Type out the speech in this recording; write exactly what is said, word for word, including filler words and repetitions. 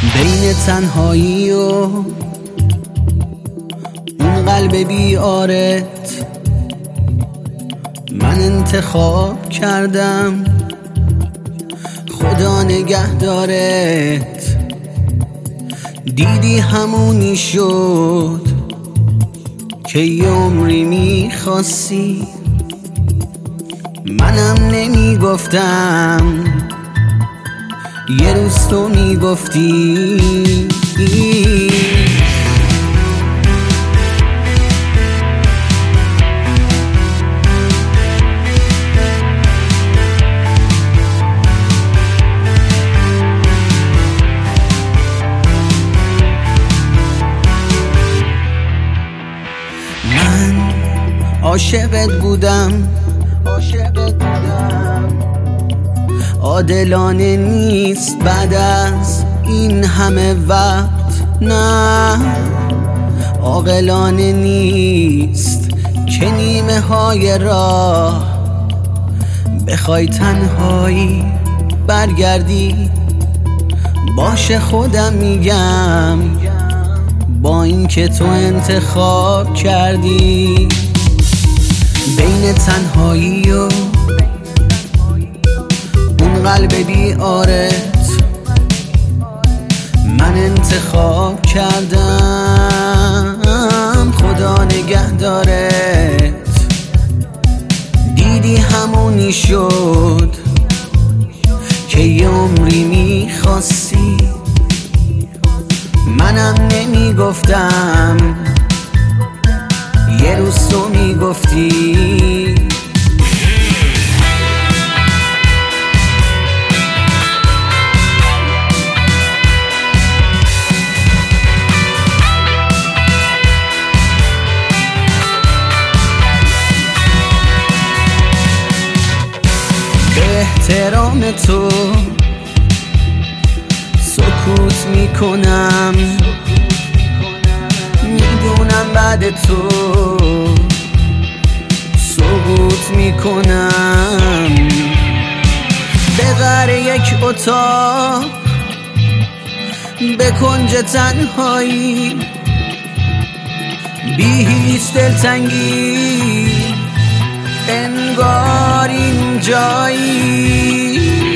بین تنهایی و اون قلب بیارت من انتخاب کردم خدا نگهدارت. دیدی همونی شد که یه عمری میخواستی، منم نمیگفتم یه روز تو میگفتی. من عاشقت بودم عاشقت بودم عادلانه نیست بعد از این همه وقت، نه عاقلانه نیست که نیمه های راه بخوای تنهایی برگردی. باشه خودم میگم با این که تو انتخاب کردی. بین تنهایی و اون قلب بیارت من انتخاب کردم خدا نگهدارت. دیدی همونی شد که یه عمری میخواستی، منم نمیگفتم یه روز تو میگفتی. به احترام تو سکوت میکنم، میدونم بعد تو سقوط میکنم. بغیر یک اتاق به کنج تنهایی بی هیچ دلتنگی انگار این جایی